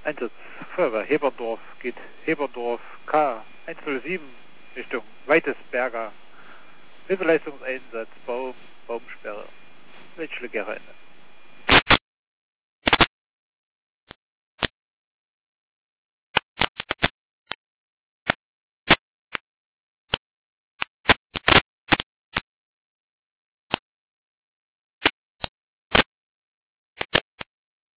Einsatz Feuerwehr Heberndorf, geht Heberndorf K107 Richtung Weitesberger. Hilfeleistungseinsatz, Baumsperre. Welche Ende.